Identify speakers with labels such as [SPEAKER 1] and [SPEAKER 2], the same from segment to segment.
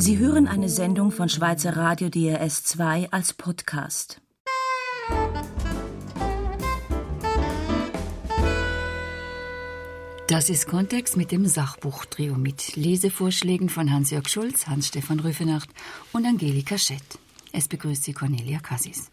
[SPEAKER 1] Sie hören eine Sendung von Schweizer Radio DRS 2 als Podcast.
[SPEAKER 2] Das ist Kontext mit dem Sachbuchtrio mit Lesevorschlägen von Hans-Jörg Schulz, Hans-Stefan Rüfenacht und Angelika Schett. Es begrüßt Sie Cornelia Cassis.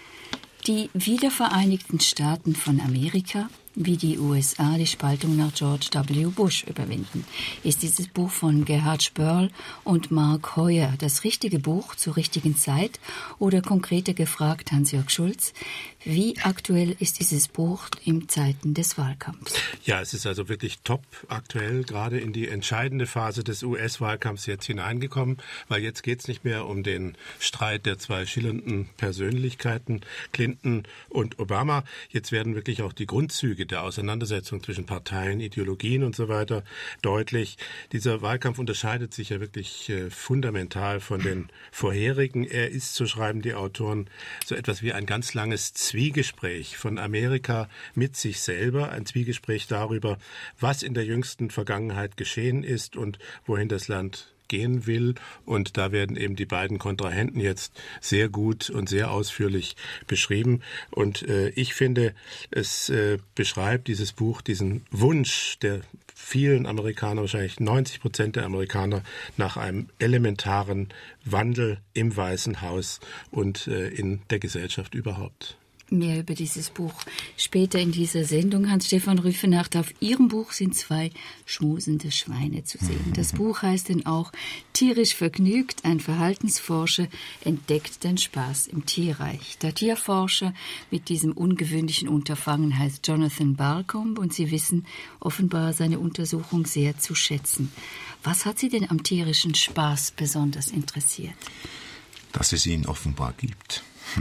[SPEAKER 2] Die wiedervereinigten Staaten von Amerika, wie die USA die Spaltung nach George W. Bush überwinden, ist dieses Buch von Gerhard Spörl und Mark Heuer das richtige Buch zur richtigen Zeit oder konkreter gefragt Hans-Jörg Schulz, wie aktuell ist dieses Buch in Zeiten des Wahlkampfs?
[SPEAKER 3] Ja, es ist also wirklich top aktuell, gerade in die entscheidende Phase des US-Wahlkampfs jetzt hineingekommen, weil jetzt geht es nicht mehr um den Streit der zwei schillernden Persönlichkeiten, Clinton und Obama. Jetzt werden wirklich auch die Grundzüge der Auseinandersetzung zwischen Parteien, Ideologien und so weiter deutlich. Dieser Wahlkampf unterscheidet sich ja wirklich fundamental von den vorherigen. Er ist, so schreiben die Autoren, so etwas wie ein ganz langes Zwiegespräch von Amerika mit sich selber, ein Zwiegespräch darüber, was in der jüngsten Vergangenheit geschehen ist und wohin das Land gehen will. Und da werden eben die beiden Kontrahenten jetzt sehr gut und sehr ausführlich beschrieben. Und ich finde, es beschreibt dieses Buch diesen Wunsch der vielen Amerikaner, wahrscheinlich 90% der Amerikaner, nach einem elementaren Wandel im Weißen Haus und in der Gesellschaft überhaupt.
[SPEAKER 2] Mehr über dieses Buch später in dieser Sendung. Hans-Stefan Rüfenacht, auf Ihrem Buch sind 2 schmusende Schweine zu sehen. Das Buch heißt denn auch Tierisch vergnügt, ein Verhaltensforscher entdeckt den Spaß im Tierreich. Der Tierforscher mit diesem ungewöhnlichen Unterfangen heißt Jonathan Balcombe und Sie wissen offenbar seine Untersuchung sehr zu schätzen. Was hat Sie denn am tierischen Spaß besonders interessiert?
[SPEAKER 4] Dass es ihn offenbar gibt.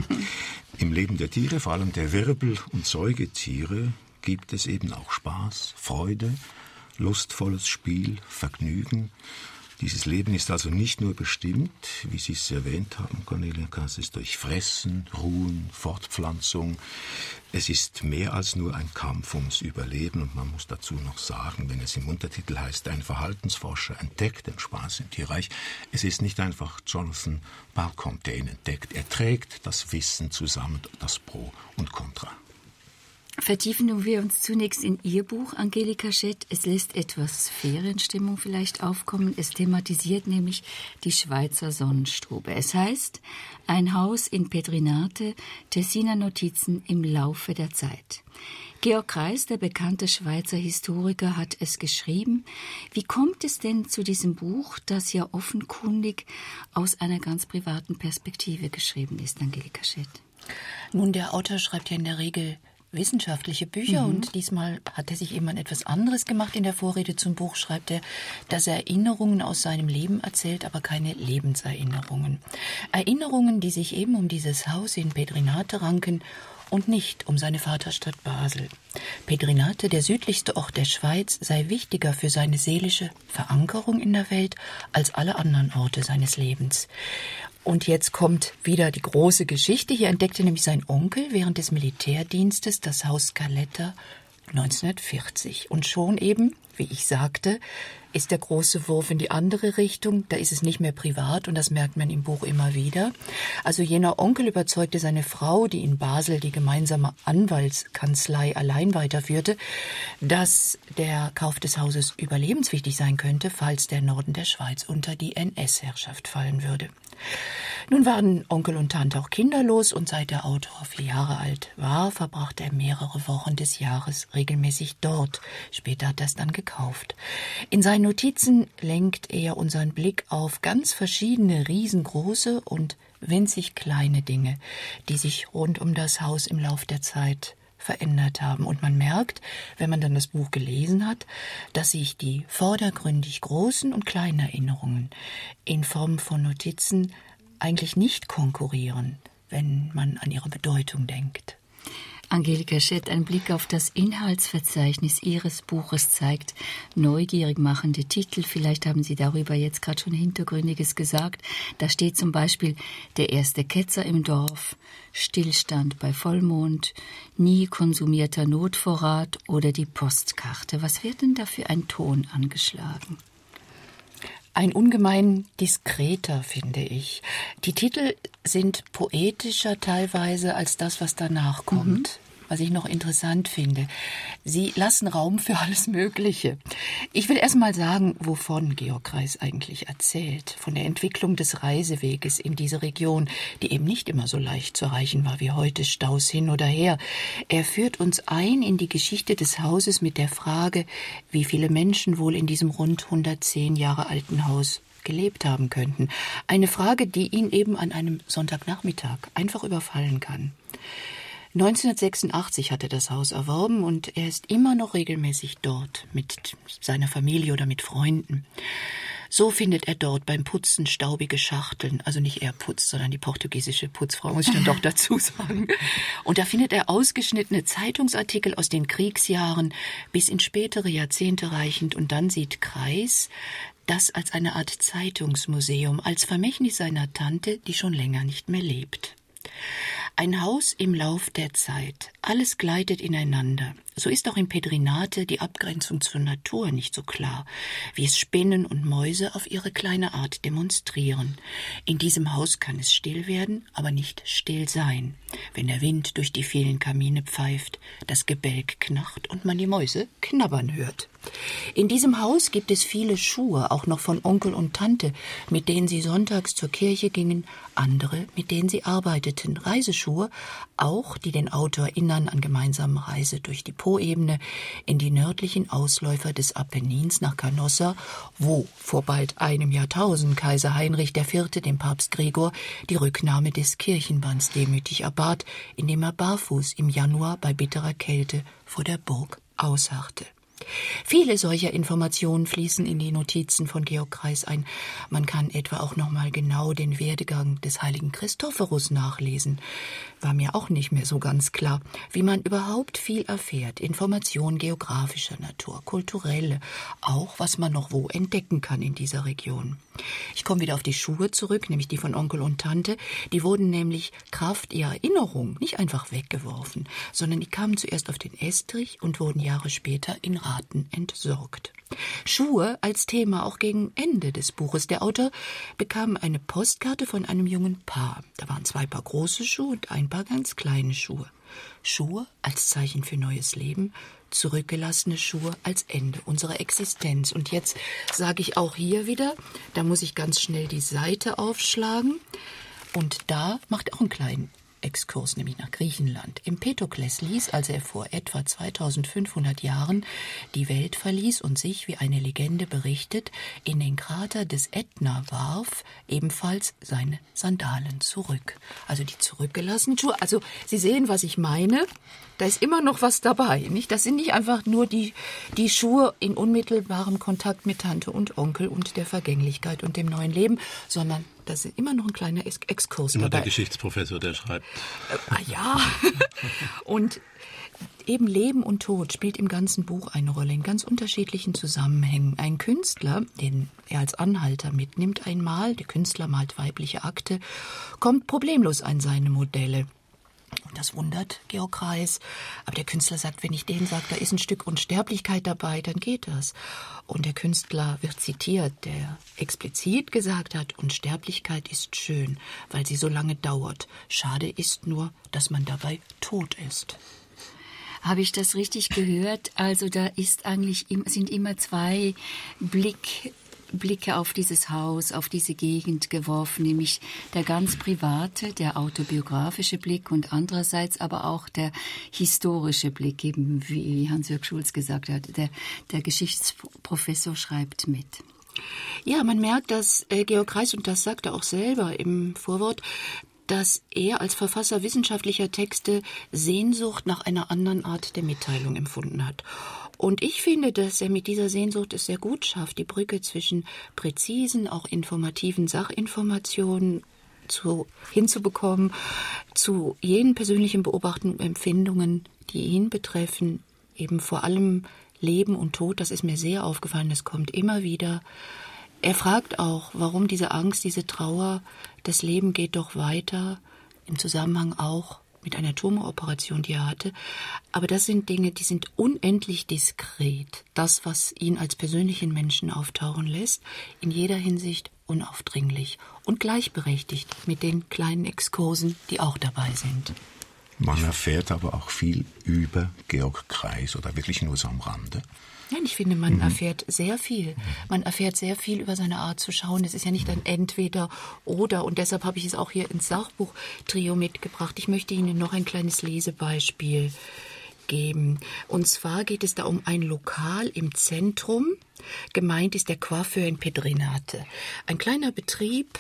[SPEAKER 4] Im Leben der Tiere, vor allem der Wirbel- und Säugetiere, gibt es eben auch Spaß, Freude, lustvolles Spiel, Vergnügen. Dieses Leben ist also nicht nur bestimmt, wie Sie es erwähnt haben, Cornelia Cassis, durch Fressen, Ruhen, Fortpflanzung. Es ist mehr als nur ein Kampf ums Überleben und man muss dazu noch sagen, wenn es im Untertitel heißt, ein Verhaltensforscher entdeckt den Spaß im Tierreich, es ist nicht einfach Jonathan Balcombe, der ihn entdeckt. Er trägt das Wissen zusammen, das Pro und Contra.
[SPEAKER 2] Vertiefen wir uns zunächst in Ihr Buch, Angelika Schett. Es lässt etwas Ferienstimmung vielleicht aufkommen. Es thematisiert nämlich die Schweizer Sonnenstube. Es heißt, ein Haus in Pedrinate, Tessiner Notizen im Laufe der Zeit. Georg Kreis, der bekannte Schweizer Historiker, hat es geschrieben. Wie kommt es denn zu diesem Buch, das ja offenkundig aus einer ganz privaten Perspektive geschrieben ist, Angelika Schett?
[SPEAKER 5] Nun, der Autor schreibt ja in der Regel wissenschaftliche Bücher und diesmal hat er sich eben an etwas anderes gemacht. In der Vorrede zum Buch schreibt er, dass er Erinnerungen aus seinem Leben erzählt, aber keine Lebenserinnerungen. Erinnerungen, die sich eben um dieses Haus in Pedrinate ranken und nicht um seine Vaterstadt Basel. Pedrinate, der südlichste Ort der Schweiz, sei wichtiger für seine seelische Verankerung in der Welt als alle anderen Orte seines Lebens. Und jetzt kommt wieder die große Geschichte. Hier entdeckte nämlich sein Onkel während des Militärdienstes das Haus Scaletta 1940. Und schon eben, wie ich sagte, ist der große Wurf in die andere Richtung. Da ist es nicht mehr privat und das merkt man im Buch immer wieder. Also jener Onkel überzeugte seine Frau, die in Basel die gemeinsame Anwaltskanzlei allein weiterführte, dass der Kauf des Hauses überlebenswichtig sein könnte, falls der Norden der Schweiz unter die NS-Herrschaft fallen würde. Nun waren Onkel und Tante auch kinderlos und seit der Autor 4 Jahre alt war, verbrachte er mehrere Wochen des Jahres regelmäßig dort. Später hat er es dann gekauft. In seinen Notizen lenkt er unseren Blick auf ganz verschiedene riesengroße und winzig kleine Dinge, die sich rund um das Haus im Lauf der Zeit verändert haben. Und man merkt, wenn man dann das Buch gelesen hat, dass sich die vordergründig großen und kleinen Erinnerungen in Form von Notizen eigentlich nicht konkurrieren, wenn man an ihre Bedeutung denkt.
[SPEAKER 2] Angelika Schett, ein Blick auf das Inhaltsverzeichnis Ihres Buches zeigt neugierig machende Titel. Vielleicht haben Sie darüber jetzt gerade schon Hintergründiges gesagt. Da steht zum Beispiel Der erste Ketzer im Dorf, Stillstand bei Vollmond, nie konsumierter Notvorrat oder die Postkarte. Was wird denn da für ein Ton angeschlagen?
[SPEAKER 5] Ein ungemein diskreter, finde ich. Die Titel sind poetischer teilweise als das, was danach kommt. Was ich noch interessant finde. Sie lassen Raum für alles Mögliche. Ich will erst mal sagen, wovon Georg Kreis eigentlich erzählt. Von der Entwicklung des Reiseweges in diese Region, die eben nicht immer so leicht zu erreichen war wie heute, Staus hin oder her. Er führt uns ein in die Geschichte des Hauses mit der Frage, wie viele Menschen wohl in diesem rund 110 Jahre alten Haus gelebt haben könnten. Eine Frage, die ihn eben an einem Sonntagnachmittag einfach überfallen kann. 1986 hat er das Haus erworben und er ist immer noch regelmäßig dort mit seiner Familie oder mit Freunden. So findet er dort beim Putzen staubige Schachteln, also nicht er putzt, sondern die portugiesische Putzfrau, muss ich dann doch dazu sagen. Und da findet er ausgeschnittene Zeitungsartikel aus den Kriegsjahren bis in spätere Jahrzehnte reichend und dann sieht Kreis das als eine Art Zeitungsmuseum, als Vermächtnis seiner Tante, die schon länger nicht mehr lebt. Ein Haus im Lauf der Zeit. Alles gleitet ineinander. So ist auch in Pedrinate die Abgrenzung zur Natur nicht so klar, wie es Spinnen und Mäuse auf ihre kleine Art demonstrieren. In diesem Haus kann es still werden, aber nicht still sein, wenn der Wind durch die vielen Kamine pfeift, das Gebälk knarrt und man die Mäuse knabbern hört. In diesem Haus gibt es viele Schuhe, auch noch von Onkel und Tante, mit denen sie sonntags zur Kirche gingen, andere, mit denen sie arbeiteten, Reiseschuhe, auch die den Autor erinnern an gemeinsame Reise durch die Poebene in die nördlichen Ausläufer des Apennins nach Canossa, wo vor bald einem Jahrtausend Kaiser Heinrich IV. Dem Papst Gregor die Rücknahme des Kirchenbanns demütig erbat, indem er barfuß im Januar bei bitterer Kälte vor der Burg ausharrte. Viele solcher Informationen fließen in die Notizen von Georg Kreis ein. Man kann etwa auch noch mal genau den Werdegang des heiligen Christophorus nachlesen. War mir auch nicht mehr so ganz klar, wie man überhaupt viel erfährt. Informationen geografischer Natur, kulturelle, auch was man noch wo entdecken kann in dieser Region. Ich komme wieder auf die Schuhe zurück, nämlich die von Onkel und Tante. Die wurden nämlich Kraft ihrer Erinnerung nicht einfach weggeworfen, sondern die kamen zuerst auf den Estrich und wurden Jahre später in Raten entsorgt. Schuhe als Thema auch gegen Ende des Buches. Der Autor bekam eine Postkarte von einem jungen Paar. Da waren 2 Paar große Schuhe und ein Paar ganz kleine Schuhe. Schuhe als Zeichen für neues Leben, zurückgelassene Schuhe als Ende unserer Existenz. Und jetzt sage ich auch hier wieder, da muss ich ganz schnell die Seite aufschlagen. Und da macht auch einen kleinen Exkurs, nämlich nach Griechenland. Empedokles ließ, als er vor etwa 2500 Jahren die Welt verließ und sich, wie eine Legende berichtet, in den Krater des Ätna warf, ebenfalls seine Sandalen zurück. Also die zurückgelassenen Schuhe. Also Sie sehen, was ich meine. Da ist immer noch was dabei, nicht? Das sind nicht einfach nur die Schuhe in unmittelbarem Kontakt mit Tante und Onkel und der Vergänglichkeit und dem neuen Leben, sondern da ist immer noch ein kleiner Exkurs
[SPEAKER 3] immer
[SPEAKER 5] dabei.
[SPEAKER 3] Der Geschichtsprofessor, der schreibt.
[SPEAKER 5] Ja. Und eben Leben und Tod spielt im ganzen Buch eine Rolle, in ganz unterschiedlichen Zusammenhängen. Ein Künstler, den er als Anhalter mitnimmt einmal, der Künstler malt weibliche Akte, kommt problemlos an seine Modelle. Und das wundert Georg Kreis. Aber der Künstler sagt, wenn ich denen sage, da ist ein Stück Unsterblichkeit dabei, dann geht das. Und der Künstler wird zitiert, der explizit gesagt hat, Unsterblichkeit ist schön, weil sie so lange dauert. Schade ist nur, dass man dabei tot ist.
[SPEAKER 2] Habe ich das richtig gehört? Also da sind immer 2 Blicke auf dieses Haus, auf diese Gegend geworfen, nämlich der ganz private, der autobiografische Blick und andererseits aber auch der historische Blick, eben wie Hans-Jörg Schulz gesagt hat, der Geschichtsprofessor schreibt mit.
[SPEAKER 5] Ja, man merkt, dass Georg Kreis, und das sagt er auch selber im Vorwort, dass er als Verfasser wissenschaftlicher Texte Sehnsucht nach einer anderen Art der Mitteilung empfunden hat. Und ich finde, dass er mit dieser Sehnsucht es sehr gut schafft, die Brücke zwischen präzisen, auch informativen Sachinformationen hinzubekommen, zu jenen persönlichen Beobachtungen und Empfindungen, die ihn betreffen, eben vor allem Leben und Tod. Das ist mir sehr aufgefallen, das kommt immer wieder. Er fragt auch, warum diese Angst, diese Trauer, das Leben geht doch weiter, im Zusammenhang auch mit einer Tumoroperation, die er hatte. Aber das sind Dinge, die sind unendlich diskret. Das, was ihn als persönlichen Menschen auftauchen lässt, in jeder Hinsicht unaufdringlich und gleichberechtigt mit den kleinen Exkursen, die auch dabei sind.
[SPEAKER 4] Man erfährt aber auch viel über Georg Kreis oder wirklich nur so am Rande.
[SPEAKER 5] Nein, ich finde, man erfährt sehr viel. Man erfährt sehr viel über seine Art zu schauen. Es ist ja nicht ein Entweder-Oder. Und deshalb habe ich es auch hier ins Sachbuch-Trio mitgebracht. Ich möchte Ihnen noch ein kleines Lesebeispiel geben. Und zwar geht es da um ein Lokal im Zentrum. Gemeint ist der Coiffeur in Pedrinate. Ein kleiner Betrieb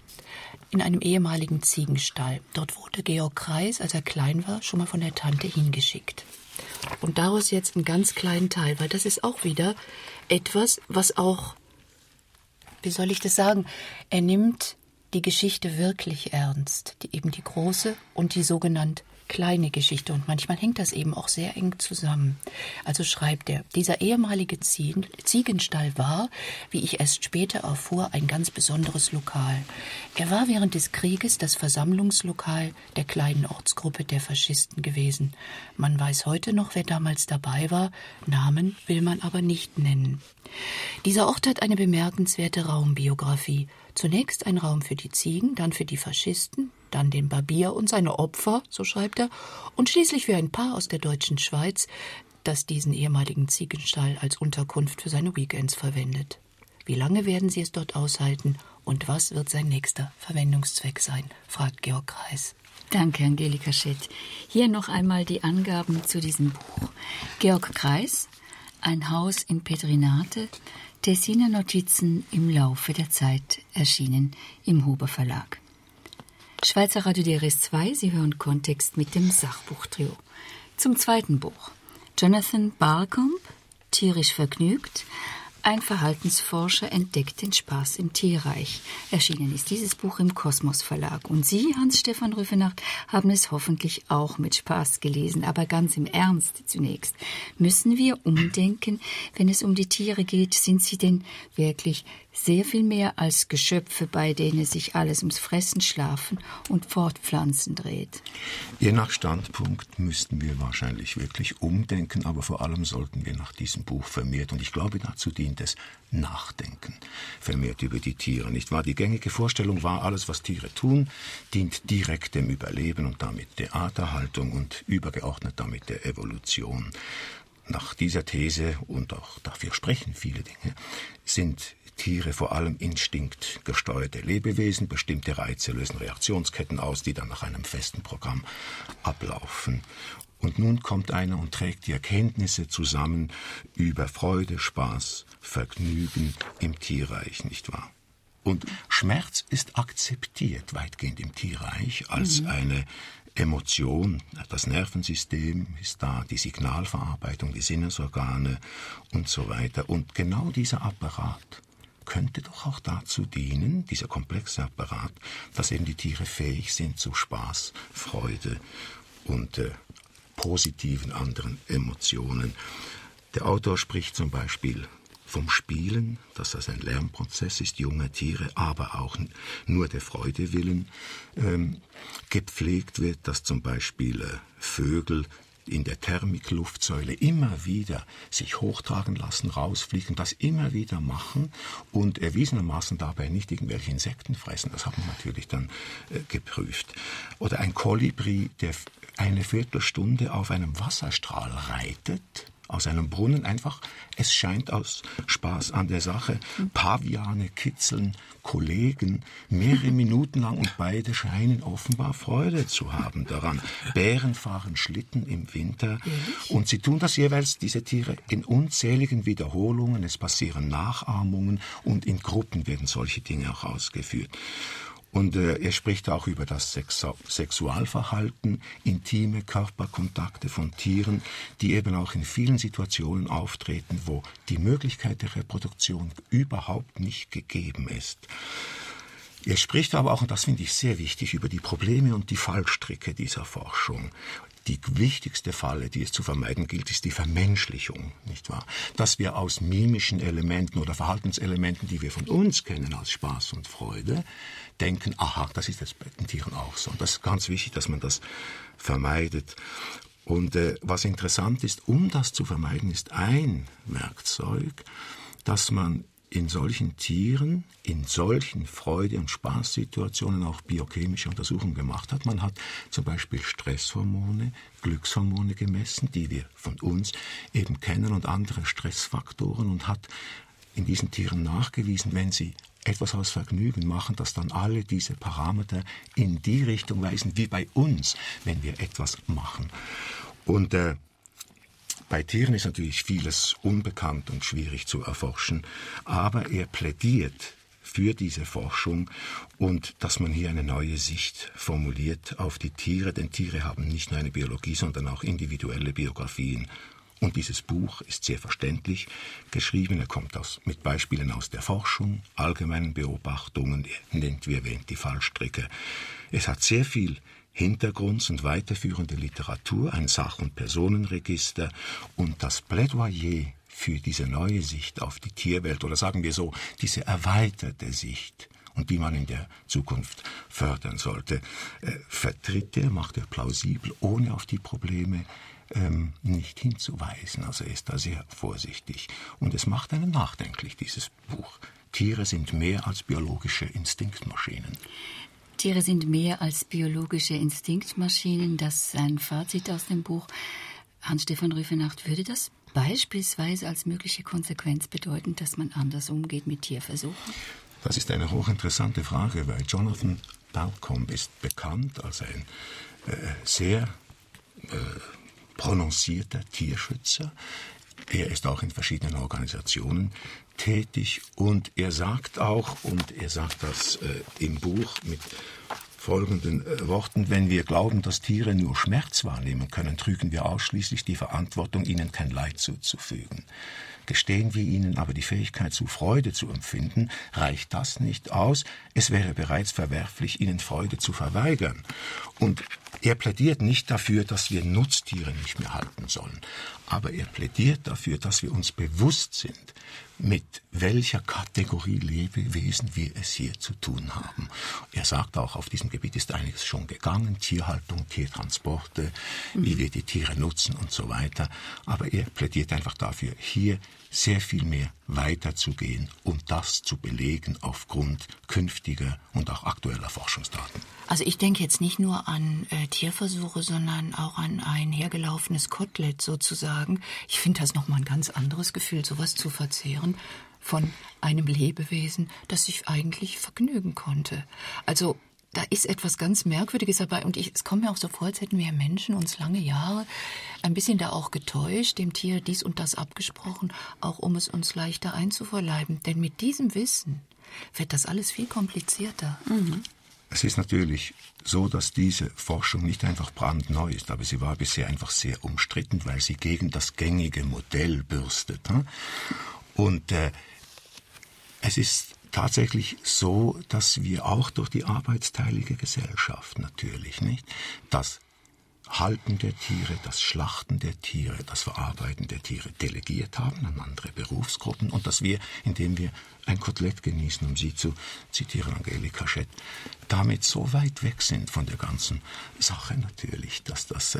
[SPEAKER 5] in einem ehemaligen Ziegenstall. Dort wurde Georg Kreis, als er klein war, schon mal von der Tante hingeschickt. Und daraus jetzt einen ganz kleinen Teil, weil das ist auch wieder etwas, was auch, wie soll ich das sagen, er nimmt die Geschichte wirklich ernst, eben die große und die sogenannte kleine Geschichte. Und manchmal hängt das eben auch sehr eng zusammen. Also schreibt er, dieser ehemalige Ziegenstall war, wie ich erst später erfuhr, ein ganz besonderes Lokal. Er war während des Krieges das Versammlungslokal der kleinen Ortsgruppe der Faschisten gewesen. Man weiß heute noch, wer damals dabei war. Namen will man aber nicht nennen. Dieser Ort hat eine bemerkenswerte Raumbiografie. Zunächst ein Raum für die Ziegen, dann für die Faschisten, dann den Barbier und seine Opfer, so schreibt er, und schließlich für ein Paar aus der deutschen Schweiz, das diesen ehemaligen Ziegenstall als Unterkunft für seine Weekends verwendet. Wie lange werden sie es dort aushalten und was wird sein nächster Verwendungszweck sein, fragt Georg Kreis.
[SPEAKER 2] Danke, Angelika Schett. Hier noch einmal die Angaben zu diesem Buch. Georg Kreis, ein Haus in Pedrinate, Tessiner Notizen im Laufe der Zeit, erschienen im Huber Verlag. Schweizer Radio DRS 2, Sie hören Kontext mit dem Sachbuchtrio. Zum zweiten Buch. Jonathan Barcombe, Tierisch vergnügt. Ein Verhaltensforscher entdeckt den Spaß im Tierreich. Erschienen ist dieses Buch im Kosmos Verlag. Und Sie, Hans-Stefan Rüfenacht, haben es hoffentlich auch mit Spaß gelesen. Aber ganz im Ernst zunächst. Müssen wir umdenken, wenn es um die Tiere geht? Sind sie denn wirklich sehr viel mehr als Geschöpfe, bei denen sich alles ums Fressen, Schlafen und Fortpflanzen dreht?
[SPEAKER 4] Je nach Standpunkt müssten wir wahrscheinlich wirklich umdenken, aber vor allem sollten wir nach diesem Buch vermehrt, und ich glaube, dazu dient es, nachdenken, vermehrt über die Tiere, nicht wahr? Die gängige Vorstellung war, alles, was Tiere tun, dient direkt dem Überleben und damit der Arterhaltung und übergeordnet damit der Evolution. Nach dieser These, und auch dafür sprechen viele Dinge, sind Tiere vor allem instinktgesteuerte Lebewesen. Bestimmte Reize lösen Reaktionsketten aus, die dann nach einem festen Programm ablaufen. Und nun kommt einer und trägt die Erkenntnisse zusammen über Freude, Spaß, Vergnügen im Tierreich, nicht wahr? Und Schmerz ist akzeptiert weitgehend im Tierreich als eine Emotion. Das Nervensystem ist da, die Signalverarbeitung, die Sinnesorgane und so weiter. Und genau dieser Apparat könnte doch auch dazu dienen, dieser komplexe Apparat, dass eben die Tiere fähig sind zu Spaß, Freude und positiven anderen Emotionen. Der Autor spricht zum Beispiel vom Spielen, dass das ein Lernprozess ist, junge Tiere, aber auch nur der Freude willen gepflegt wird, dass zum Beispiel Vögel in der Thermikluftsäule immer wieder sich hochtragen lassen, rausfliegen, das immer wieder machen und erwiesenermaßen dabei nicht irgendwelche Insekten fressen. Das hat man natürlich dann geprüft. Oder ein Kolibri, der eine Viertelstunde auf einem Wasserstrahl reitet, aus einem Brunnen einfach, es scheint aus Spaß an der Sache. Paviane kitzeln Kollegen mehrere Minuten lang und beide scheinen offenbar Freude zu haben daran. Bären fahren Schlitten im Winter und sie tun das jeweils, diese Tiere, in unzähligen Wiederholungen. Es passieren Nachahmungen und in Gruppen werden solche Dinge auch ausgeführt. Und er spricht auch über das Sexualverhalten, intime Körperkontakte von Tieren, die eben auch in vielen Situationen auftreten, wo die Möglichkeit der Reproduktion überhaupt nicht gegeben ist. Er spricht aber auch, und das finde ich sehr wichtig, über die Probleme und die Fallstricke dieser Forschung. Die wichtigste Falle, die es zu vermeiden gilt, ist die Vermenschlichung, nicht wahr? Dass wir aus mimischen Elementen oder Verhaltenselementen, die wir von uns kennen als Spaß und Freude, denken, aha, das ist jetzt bei den Tieren auch so. Und das ist ganz wichtig, dass man das vermeidet. Und was interessant ist, um das zu vermeiden, ist ein Werkzeug, dass man in solchen Tieren, in solchen Freude- und Spaßsituationen auch biochemische Untersuchungen gemacht hat. Man hat zum Beispiel Stresshormone, Glückshormone gemessen, die wir von uns eben kennen, und andere Stressfaktoren, und hat in diesen Tieren nachgewiesen, wenn sie etwas aus Vergnügen machen, dass dann alle diese Parameter in die Richtung weisen, wie bei uns, wenn wir etwas machen. Und bei Tieren ist natürlich vieles unbekannt und schwierig zu erforschen, aber er plädiert für diese Forschung und dass man hier eine neue Sicht formuliert auf die Tiere, denn Tiere haben nicht nur eine Biologie, sondern auch individuelle Biografien. Und dieses Buch ist sehr verständlich geschrieben. Er kommt mit Beispielen aus der Forschung, allgemeinen Beobachtungen, er nennt, wie erwähnt, die Fallstricke. Es hat sehr viel Hintergrunds- und weiterführende Literatur, ein Sach- und Personenregister und das Plädoyer für diese neue Sicht auf die Tierwelt, oder sagen wir so, diese erweiterte Sicht, und die man in der Zukunft fördern sollte, vertritt er, macht er plausibel, ohne auf die Probleme nicht hinzuweisen. Also er ist da sehr vorsichtig. Und es macht einen nachdenklich, dieses Buch. Tiere sind mehr als biologische Instinktmaschinen.
[SPEAKER 2] Tiere sind mehr als biologische Instinktmaschinen. Das ist ein Fazit aus dem Buch. Hans-Stefan Rüfenacht, würde das beispielsweise als mögliche Konsequenz bedeuten, dass man anders umgeht mit Tierversuchen?
[SPEAKER 4] Das ist eine hochinteressante Frage, weil Jonathan Balcombe ist bekannt als ein sehr prononcierter Tierschützer. Er ist auch in verschiedenen Organisationen tätig und er sagt auch, und er sagt das im Buch mit folgenden Worten: Wenn wir glauben, dass Tiere nur Schmerz wahrnehmen können, trügen wir ausschließlich die Verantwortung, ihnen kein Leid zuzufügen. Gestehen wir ihnen aber die Fähigkeit zu Freude zu empfinden, reicht das nicht aus. Es wäre bereits verwerflich, ihnen Freude zu verweigern. Und er plädiert nicht dafür, dass wir Nutztiere nicht mehr halten sollen. Aber er plädiert dafür, dass wir uns bewusst sind, mit welcher Kategorie Lebewesen wir es hier zu tun haben. Er sagt auch, auf diesem Gebiet ist einiges schon gegangen, Tierhaltung, Tiertransporte, wie wir die Tiere nutzen und so weiter. Aber er plädiert einfach dafür, hier sehr viel mehr weiterzugehen und das zu belegen aufgrund künftiger und auch aktueller Forschungsdaten.
[SPEAKER 5] Also ich denke jetzt nicht nur an Tierversuche, sondern auch an ein hergelaufenes Kotelett sozusagen. Ich finde das nochmal ein ganz anderes Gefühl, sowas zu verzehren von einem Lebewesen, das sich eigentlich vergnügen konnte. Also da ist etwas ganz Merkwürdiges dabei und es kommt mir auch so vor, als hätten wir Menschen uns lange Jahre ein bisschen da auch getäuscht, dem Tier dies und das abgesprochen, auch um es uns leichter einzuverleiben. Denn mit diesem Wissen wird das alles viel komplizierter. Mhm.
[SPEAKER 4] Es ist natürlich so, dass diese Forschung nicht einfach brandneu ist, aber sie war bisher einfach sehr umstritten, weil sie gegen das gängige Modell bürstet. Und es ist tatsächlich so, dass wir auch durch die arbeitsteilige Gesellschaft natürlich, nicht, das Halten der Tiere, das Schlachten der Tiere, das Verarbeiten der Tiere delegiert haben an andere Berufsgruppen und dass wir, indem wir ein Kotelett genießen, um Sie zu zitieren, Angelika Schett, damit so weit weg sind von der ganzen Sache natürlich, dass das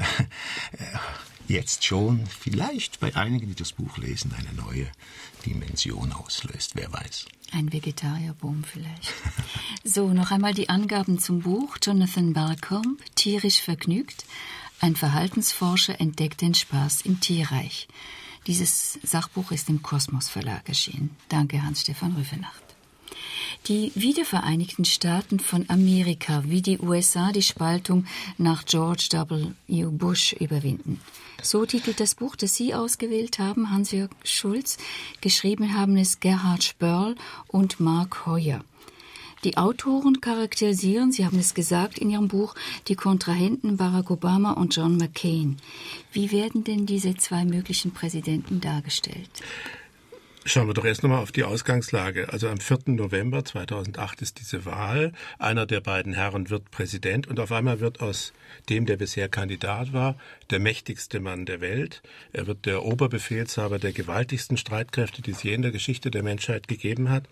[SPEAKER 4] jetzt schon vielleicht bei einigen, die das Buch lesen, eine neue Dimension auslöst, wer weiß.
[SPEAKER 2] Ein Vegetarierboom vielleicht. So, noch einmal die Angaben zum Buch. Jonathan Balcombe, Tierisch vergnügt. Ein Verhaltensforscher entdeckt den Spaß im Tierreich. Dieses Sachbuch ist im Kosmos Verlag erschienen. Danke, Hans-Stefan Rüfenacht. Die Wiedervereinigten Staaten von Amerika, wie die USA die Spaltung nach George W. Bush überwinden. So titelt das Buch, das Sie ausgewählt haben, Hans-Jörg Schulz. Geschrieben haben es Gerhard Spörl und Mark Heuer. Die Autoren charakterisieren, Sie haben es gesagt in Ihrem Buch, die Kontrahenten Barack Obama und John McCain. Wie werden denn diese zwei möglichen Präsidenten dargestellt?
[SPEAKER 3] Schauen wir doch erst nochmal auf die Ausgangslage. Also am 4. November 2008 ist diese Wahl. Einer der beiden Herren wird Präsident und auf einmal wird aus dem, der bisher Kandidat war, der mächtigste Mann der Welt. Er wird der Oberbefehlshaber der gewaltigsten Streitkräfte, die es je in der Geschichte der Menschheit gegeben hat.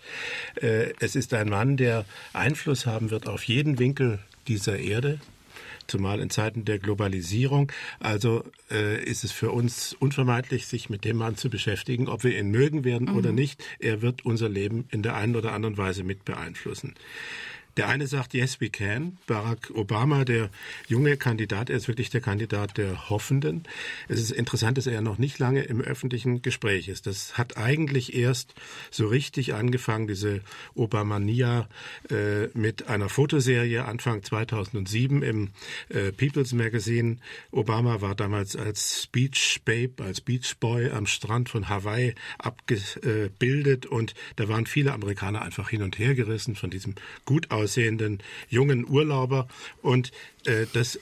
[SPEAKER 3] Es ist ein Mann, der Einfluss haben wird auf jeden Winkel dieser Erde. Zumal in Zeiten der Globalisierung. Also ist es für uns unvermeidlich, sich mit dem Mann zu beschäftigen, ob wir ihn mögen werden oder nicht. Er wird unser Leben in der einen oder anderen Weise mit beeinflussen. Der eine sagt, yes, we can. Barack Obama, der junge Kandidat, er ist wirklich der Kandidat der Hoffenden. Es ist interessant, dass er noch nicht lange im öffentlichen Gespräch ist. Das hat eigentlich erst so richtig angefangen, diese Obamania, mit einer Fotoserie Anfang 2007 im People's Magazine. Obama war damals als Beach Babe, als Beach Boy am Strand von Hawaii abgebildet und da waren viele Amerikaner einfach hin und her gerissen von diesem gut aussehenden jungen Urlauber und das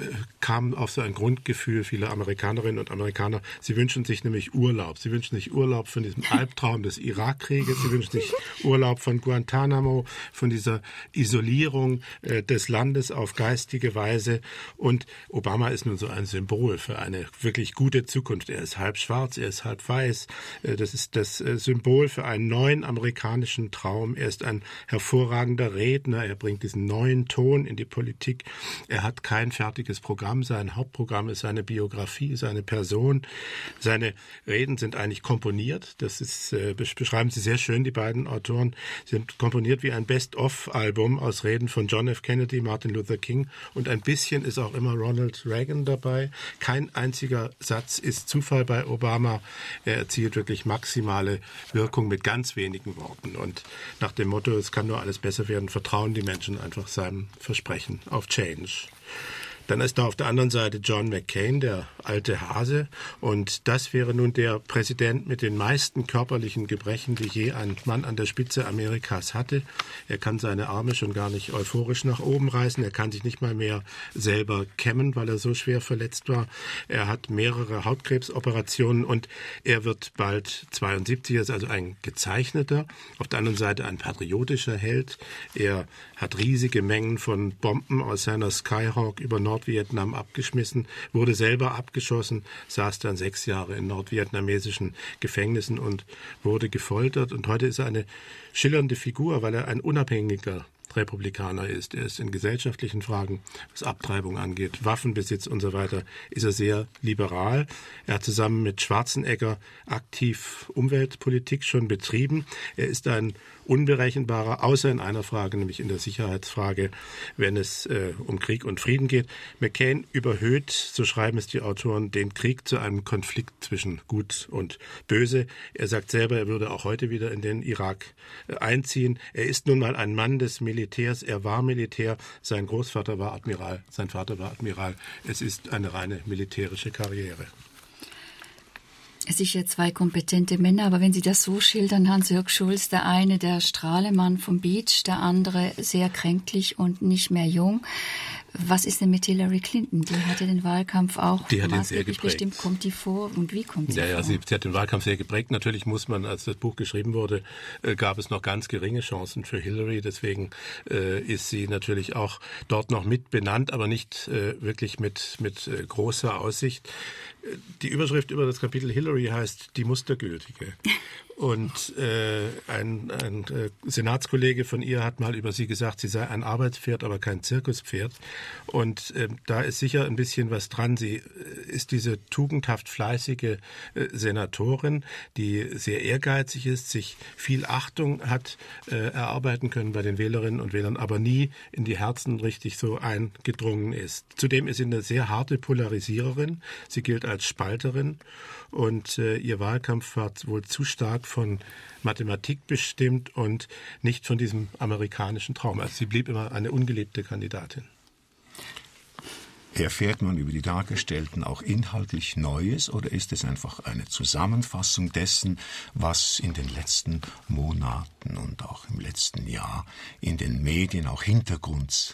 [SPEAKER 3] kam auf so ein Grundgefühl vieler Amerikanerinnen und Amerikaner. Sie wünschen sich nämlich Urlaub. Sie wünschen sich Urlaub von diesem Albtraum des Irakkrieges. Sie wünschen sich Urlaub von Guantanamo, von dieser Isolierung des Landes auf geistige Weise. Und Obama ist nun so ein Symbol für eine wirklich gute Zukunft. Er ist halb schwarz, er ist halb weiß. Das ist das Symbol für einen neuen amerikanischen Traum. Er ist ein hervorragender Redner. Er bringt diesen neuen Ton in die Politik. Er hat kein fertiges Programm. Sein Hauptprogramm ist seine Biografie, seine Person. Seine Reden sind eigentlich komponiert. Das ist, beschreiben Sie sehr schön, die beiden Autoren. Sie sind komponiert wie ein Best-of-Album aus Reden von John F. Kennedy, Martin Luther King und ein bisschen ist auch immer Ronald Reagan dabei. Kein einziger Satz ist Zufall bei Obama. Er erzielt wirklich maximale Wirkung mit ganz wenigen Worten. Und nach dem Motto, es kann nur alles besser werden, vertrauen die Menschen einfach seinem Versprechen auf Change. Dann ist da auf der anderen Seite John McCain, der alte Hase. Und das wäre nun der Präsident mit den meisten körperlichen Gebrechen, die je ein Mann an der Spitze Amerikas hatte. Er kann seine Arme schon gar nicht euphorisch nach oben reißen. Er kann sich nicht mal mehr selber kämmen, weil er so schwer verletzt war. Er hat mehrere Hautkrebsoperationen und er wird bald 72, ist also ein gezeichneter. Auf der anderen Seite ein patriotischer Held. Er hat riesige Mengen von Bomben aus seiner Skyhawk über Nordvietnam abgeschmissen, wurde selber abgeschossen, saß dann 6 Jahre in nordvietnamesischen Gefängnissen und wurde gefoltert. Und heute ist er eine schillernde Figur, weil er ein unabhängiger Republikaner ist. Er ist in gesellschaftlichen Fragen, was Abtreibung angeht, Waffenbesitz und so weiter, ist er sehr liberal. Er hat zusammen mit Schwarzenegger aktiv Umweltpolitik schon betrieben. Er ist ein unberechenbarer, außer in einer Frage, nämlich in der Sicherheitsfrage, wenn es um Krieg und Frieden geht. McCain überhöht, so schreiben es die Autoren, den Krieg zu einem Konflikt zwischen Gut und Böse. Er sagt selber, er würde auch heute wieder in den Irak einziehen. Er ist nun mal ein Mann des Militärs. Er war Militär. Sein Großvater war Admiral. Sein Vater war Admiral. Es ist eine reine militärische Karriere.
[SPEAKER 2] Sicher 2 kompetente Männer, aber wenn Sie das so schildern, Hans-Jörg Schulz, der eine der Strahlemann vom Beach, der andere sehr kränklich und nicht mehr jung. Was ist denn mit Hillary Clinton? Die hatte den Wahlkampf auch maßgeblich bestimmt. Kommt die vor und wie kommt sie vor?
[SPEAKER 3] Ja, sie hat den Wahlkampf sehr geprägt. Natürlich muss man, als das Buch geschrieben wurde, gab es noch ganz geringe Chancen für Hillary. Deswegen ist sie natürlich auch dort noch mit benannt, aber nicht wirklich mit großer Aussicht. Die Überschrift über das Kapitel Hillary heißt Die Mustergültige. Und ein Senatskollege von ihr hat mal über sie gesagt, sie sei ein Arbeitspferd, aber kein Zirkuspferd. Und da ist sicher ein bisschen was dran. Sie ist diese tugendhaft fleißige Senatorin, die sehr ehrgeizig ist, sich viel Achtung hat erarbeiten können bei den Wählerinnen und Wählern, aber nie in die Herzen richtig so eingedrungen ist. Zudem ist sie eine sehr harte Polarisiererin. Sie gilt als Spalterin. Und ihr Wahlkampf war wohl zu stark von Mathematik bestimmt und nicht von diesem amerikanischen Traum. Also sie blieb immer eine ungeliebte Kandidatin.
[SPEAKER 4] Erfährt man über die Dargestellten auch inhaltlich Neues oder ist es einfach eine Zusammenfassung dessen, was in den letzten Monaten und auch im letzten Jahr in den Medien auch Hintergrund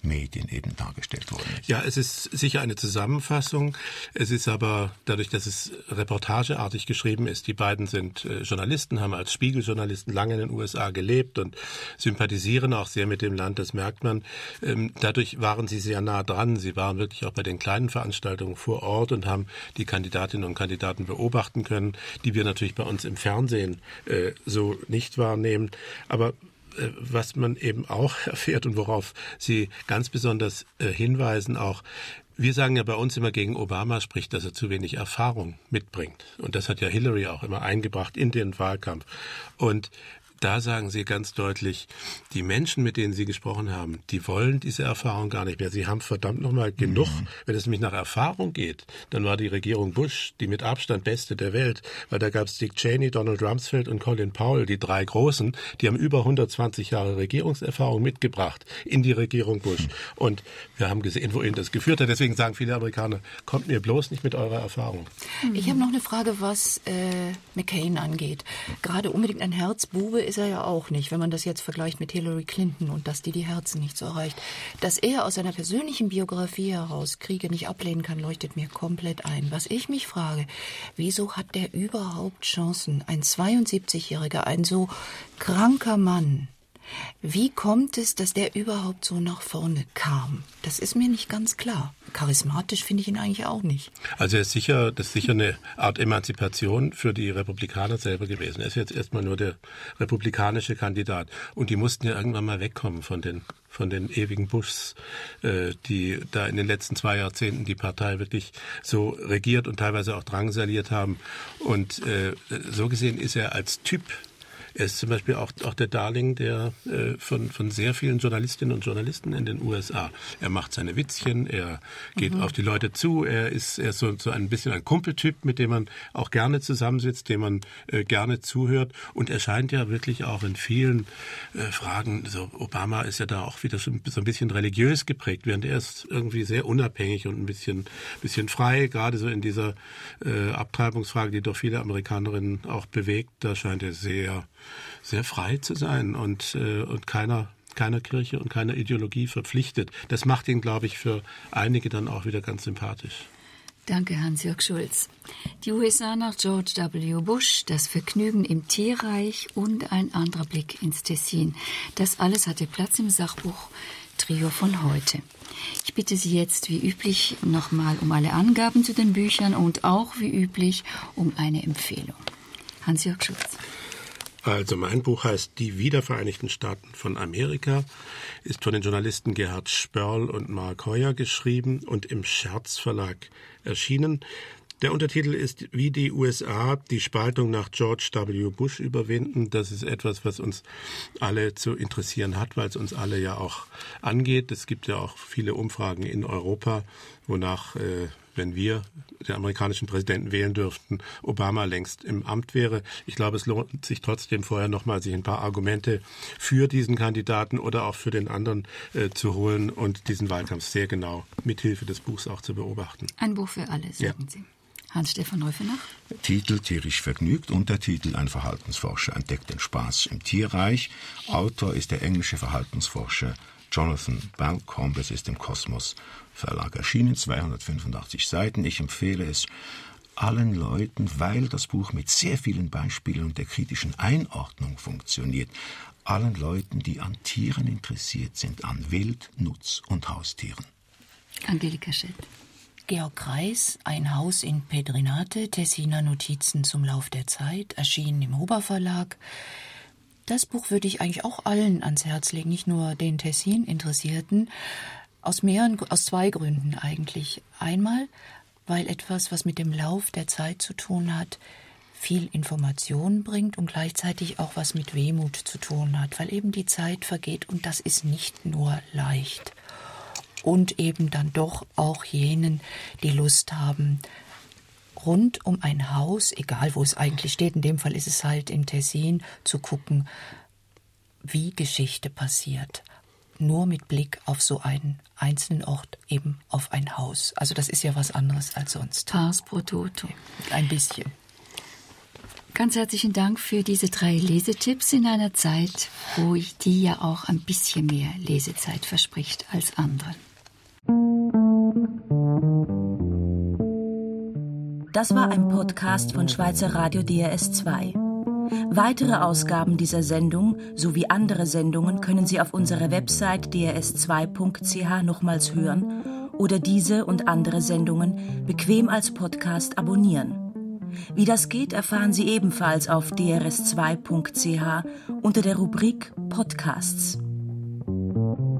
[SPEAKER 4] Medien eben dargestellt worden ist.
[SPEAKER 3] Ja, es ist sicher eine Zusammenfassung. Es ist aber dadurch, dass es reportageartig geschrieben ist, die beiden sind Journalisten, haben als Spiegeljournalisten lange in den USA gelebt und sympathisieren auch sehr mit dem Land, das merkt man. Dadurch waren sie sehr nah dran. Sie waren wirklich auch bei den kleinen Veranstaltungen vor Ort und haben die Kandidatinnen und Kandidaten beobachten können, die wir natürlich bei uns im Fernsehen so nicht wahrnehmen. Aber was man eben auch erfährt und worauf Sie ganz besonders hinweisen auch, wir sagen ja bei uns immer, gegen Obama spricht, dass er zu wenig Erfahrung mitbringt. Und das hat ja Hillary auch immer eingebracht in den Wahlkampf. Und da sagen Sie ganz deutlich, die Menschen, mit denen Sie gesprochen haben, die wollen diese Erfahrung gar nicht mehr. Sie haben verdammt nochmal genug. Wenn es nämlich nach Erfahrung geht, dann war die Regierung Bush die mit Abstand beste der Welt, weil da gab es Dick Cheney, Donald Rumsfeld und Colin Powell, die drei Großen, die haben über 120 Jahre Regierungserfahrung mitgebracht in die Regierung Bush. Und wir haben gesehen, wohin das geführt hat. Deswegen sagen viele Amerikaner, kommt mir bloß nicht mit eurer Erfahrung.
[SPEAKER 5] Ich habe noch eine Frage, was McCain angeht. Gerade unbedingt ein Herzbube ist er ja auch nicht, wenn man das jetzt vergleicht mit Hillary Clinton und dass die Herzen nicht so erreicht. Dass er aus seiner persönlichen Biografie heraus Kriege nicht ablehnen kann, leuchtet mir komplett ein. Was ich mich frage, wieso hat der überhaupt Chancen? Ein 72-Jähriger, ein so kranker Mann. Wie kommt es, dass der überhaupt so nach vorne kam? Das ist mir nicht ganz klar. Charismatisch finde ich ihn eigentlich auch nicht.
[SPEAKER 3] Also das ist sicher eine Art Emanzipation für die Republikaner selber gewesen. Er ist jetzt erstmal nur der republikanische Kandidat. Und die mussten ja irgendwann mal wegkommen von den ewigen Bushs, die da in den letzten 2 Jahrzehnten die Partei wirklich so regiert und teilweise auch drangsaliert haben. Und so gesehen ist er als Typ, er ist zum Beispiel auch der Darling von sehr vielen Journalistinnen und Journalisten in den USA. Er macht seine Witzchen, er geht auf die Leute zu, er ist so ein bisschen ein Kumpeltyp, mit dem man auch gerne zusammensitzt, dem man gerne zuhört. Und er scheint ja wirklich auch in vielen Fragen, so Obama ist ja da auch wieder so ein bisschen religiös geprägt, während er ist irgendwie sehr unabhängig und ein bisschen frei, gerade so in dieser Abtreibungsfrage, die doch viele Amerikanerinnen auch bewegt. Da scheint er sehr frei zu sein und keiner Kirche und keiner Ideologie verpflichtet. Das macht ihn, glaube ich, für einige dann auch wieder ganz sympathisch.
[SPEAKER 2] Danke, Hans-Jörg Schulz. Die USA nach George W. Bush, das Vergnügen im Tierreich und ein anderer Blick ins Tessin. Das alles hatte Platz im Sachbuch Trio von heute. Ich bitte Sie jetzt wie üblich nochmal um alle Angaben zu den Büchern und auch wie üblich um eine Empfehlung. Hans-Jörg Schulz.
[SPEAKER 3] Also mein Buch heißt Die Wiedervereinigten Staaten von Amerika, ist von den Journalisten Gerhard Spörl und Mark Heuer geschrieben und im Scherz Verlag erschienen. Der Untertitel ist Wie die USA die Spaltung nach George W. Bush überwinden. Das ist etwas, was uns alle zu interessieren hat, weil es uns alle ja auch angeht. Es gibt ja auch viele Umfragen in Europa, wonach, wenn wir den amerikanischen Präsidenten wählen dürften, Obama längst im Amt wäre. Ich glaube, es lohnt sich trotzdem vorher nochmal, sich ein paar Argumente für diesen Kandidaten oder auch für den anderen zu holen und diesen Wahlkampf sehr genau mithilfe des Buchs auch zu beobachten.
[SPEAKER 2] Ein Buch für alle, sagen Sie. Hans-Stefan Rüfenacht.
[SPEAKER 4] Titel Tierisch vergnügt, Untertitel Ein Verhaltensforscher entdeckt den Spaß im Tierreich. Autor ist der englische Verhaltensforscher Jonathan Balcombe. Es ist im Kosmos Verlag erschienen, 285 Seiten. Ich empfehle es allen Leuten, weil das Buch mit sehr vielen Beispielen und der kritischen Einordnung funktioniert. Allen Leuten, die an Tieren interessiert sind, an Wild-, Nutz- und Haustieren.
[SPEAKER 2] Angelika Schett.
[SPEAKER 5] Georg Kreis, Ein Haus in Pedrinate, Tessiner Notizen zum Lauf der Zeit, erschienen im Huber Verlag. Das Buch würde ich eigentlich auch allen ans Herz legen, nicht nur den Tessin-Interessierten, aus 2 Gründen eigentlich. Einmal, weil etwas, was mit dem Lauf der Zeit zu tun hat, viel Information bringt und gleichzeitig auch was mit Wehmut zu tun hat, weil eben die Zeit vergeht und das ist nicht nur leicht. Und eben dann doch auch jenen, die Lust haben, rund um ein Haus, egal wo es eigentlich steht, in dem Fall ist es halt im Tessin, zu gucken, wie Geschichte passiert. Nur mit Blick auf so einen einzelnen Ort, eben auf ein Haus. Also das ist ja was anderes als sonst.
[SPEAKER 2] Pars pro toto.
[SPEAKER 5] Ein bisschen.
[SPEAKER 2] Ganz herzlichen Dank für diese 3 Lesetipps in einer Zeit, wo die ja auch ein bisschen mehr Lesezeit verspricht als andere.
[SPEAKER 1] Das war ein Podcast von Schweizer Radio DRS2. Weitere Ausgaben dieser Sendung sowie andere Sendungen können Sie auf unserer Website drs2.ch nochmals hören oder diese und andere Sendungen bequem als Podcast abonnieren. Wie das geht, erfahren Sie ebenfalls auf drs2.ch unter der Rubrik Podcasts.